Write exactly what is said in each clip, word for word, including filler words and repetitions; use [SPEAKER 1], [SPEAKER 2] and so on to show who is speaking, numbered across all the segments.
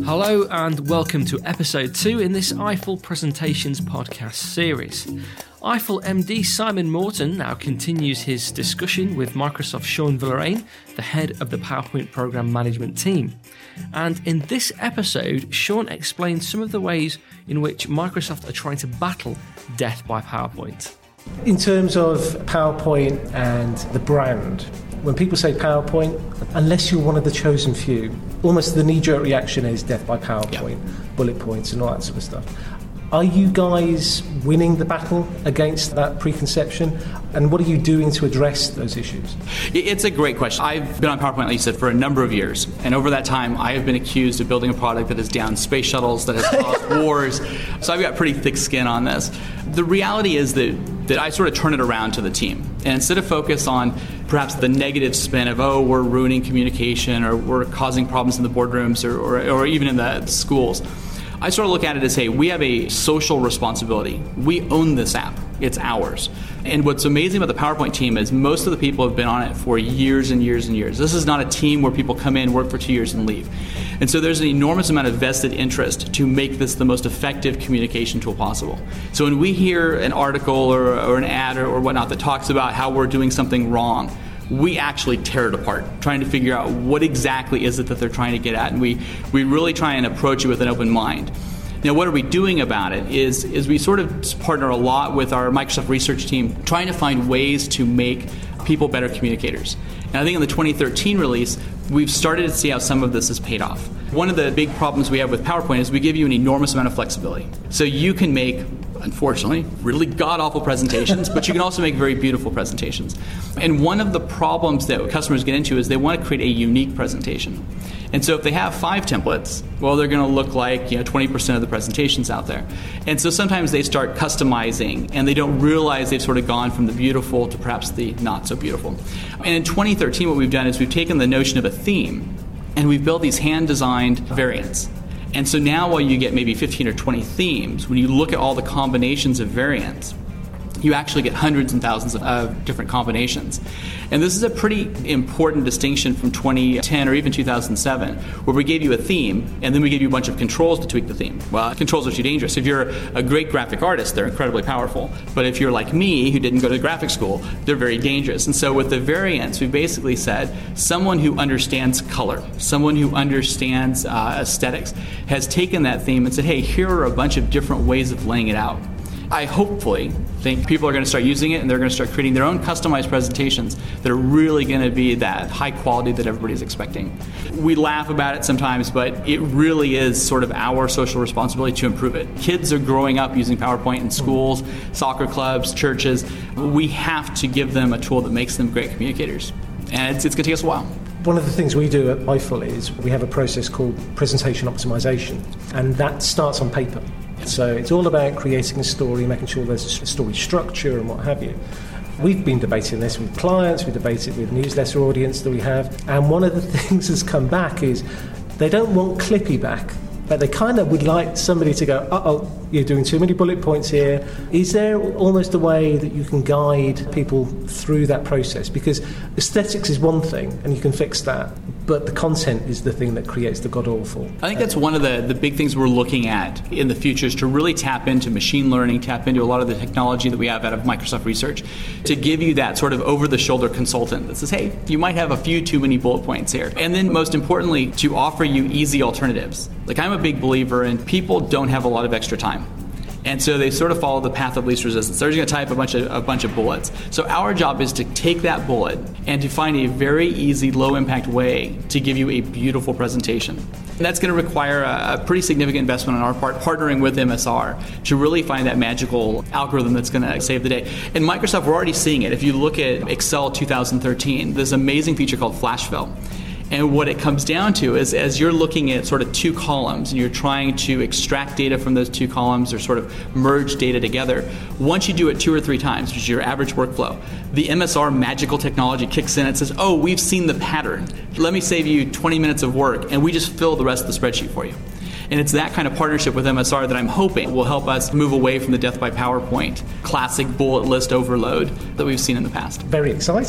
[SPEAKER 1] Hello and welcome to episode two in this Eiffel Presentations podcast series. Eiffel M D Simon Morton now continues his discussion with Microsoft's Sean Villarein, the head of the PowerPoint program management team. And in this episode, Sean explains some of the ways in which Microsoft are trying to battle death by PowerPoint.
[SPEAKER 2] In terms of PowerPoint and the brand, when people say PowerPoint, unless you're one of the chosen few, almost the knee-jerk reaction is death by PowerPoint, yeah. bullet points and all that sort of stuff. Are you guys winning the battle against that preconception? And what are you doing to address those issues?
[SPEAKER 3] It's a great question. I've been on PowerPoint, like you said, for a number of years. And over that time, I have been accused of building a product that has downed space shuttles, that has caused wars. So I've got pretty thick skin on this. The reality is that, that I sort of turn it around to the team. And instead of focus on perhaps the negative spin of, oh, we're ruining communication or we're causing problems in the boardrooms or, or, or even in the schools, I sort of look at it as, hey, we have a social responsibility. We own this app. It's ours. And what's amazing about the PowerPoint team is most of the people have been on it for years and years and years. This is not a team where people come in, work for two years, and leave. And so there's an enormous amount of vested interest to make this the most effective communication tool possible. So when we hear an article or, or an ad or, or whatnot that talks about how we're doing something wrong, we actually tear it apart, trying to figure out what exactly is it that they're trying to get at. And we, we really try and approach it with an open mind. Now, what are we doing about it is, is we sort of partner a lot with our Microsoft research team, trying to find ways to make people better communicators. And I think in the twenty thirteen release, we've started to see how some of this has paid off. One of the big problems we have with PowerPoint is we give you an enormous amount of flexibility. So you can make, unfortunately, really god-awful presentations, but you can also make very beautiful presentations. And one of the problems that customers get into is they want to create a unique presentation. And so if they have five templates, well, they're going to look like, you know, twenty percent of the presentations out there. And so sometimes they start customizing, and they don't realize they've sort of gone from the beautiful to perhaps the not so beautiful. And in twenty thirteen, what we've done is we've taken the notion of a theme, and we've built these hand-designed variants. And so now while you get maybe fifteen or twenty themes, when you look at all the combinations of variants, you actually get hundreds and thousands of uh, different combinations. And this is a pretty important distinction from twenty ten or even two thousand seven, where we gave you a theme, and then we gave you a bunch of controls to tweak the theme. Well, controls are too dangerous. If you're a great graphic artist, they're incredibly powerful. But if you're like me, who didn't go to graphic school, they're very dangerous. And so with the variants, we basically said someone who understands color, someone who understands uh, aesthetics, has taken that theme and said, hey, here are a bunch of different ways of laying it out. I hopefully think people are going to start using it, and they're going to start creating their own customized presentations that are really going to be that high quality that everybody's expecting. We laugh about it sometimes, but it really is sort of our social responsibility to improve it. Kids are growing up using PowerPoint in schools, soccer clubs, churches. We have to give them a tool that makes them great communicators, and it's, it's going to take us a while.
[SPEAKER 2] One of the things we do at Eiffel is we have a process called presentation optimization, and that starts on paper. So it's all about creating a story, making sure there's a story structure and what have you. We've been debating this with clients, we debate it with newsletter audience that we have, and one of the things that's come back is they don't want Clippy back, but they kind of would like somebody to go, uh-oh, you're doing too many bullet points here. Is there almost a way that you can guide people through that process? Because aesthetics is one thing, and you can fix that, but the content is the thing that creates the god-awful.
[SPEAKER 3] I think that's one of the, the big things we're looking at in the future, is to really tap into machine learning, tap into a lot of the technology that we have out of Microsoft Research, to give you that sort of over-the-shoulder consultant that says, hey, you might have a few too many bullet points here. And then most importantly, to offer you easy alternatives. Like, I'm a big believer in people don't have a lot of extra time. And so they sort of follow the path of least resistance. They're just going to type a bunch of a bunch of bullets. So our job is to take that bullet and to find a very easy, low-impact way to give you a beautiful presentation. And that's going to require a, a pretty significant investment on our part, partnering with M S R to really find that magical algorithm that's going to save the day. And Microsoft, we're already seeing it. If you look at Excel two thousand thirteen, there's an amazing feature called Flash Fill. And what it comes down to is, as you're looking at sort of two columns and you're trying to extract data from those two columns or sort of merge data together, once you do it two or three times, which is your average workflow, the M S R magical technology kicks in and says, oh, we've seen the pattern. Let me save you twenty minutes of work, and we just fill the rest of the spreadsheet for you. And it's that kind of partnership with M S R that I'm hoping will help us move away from the death by PowerPoint classic bullet list overload that we've seen in the past.
[SPEAKER 2] Very exciting.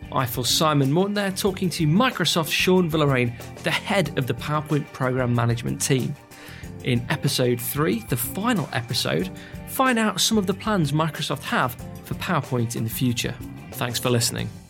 [SPEAKER 1] Eiffel's Simon Morton there talking to Microsoft's Sean Villarein, the head of the PowerPoint program management team. In episode three, the final episode, find out some of the plans Microsoft have for PowerPoint in the future. Thanks for listening.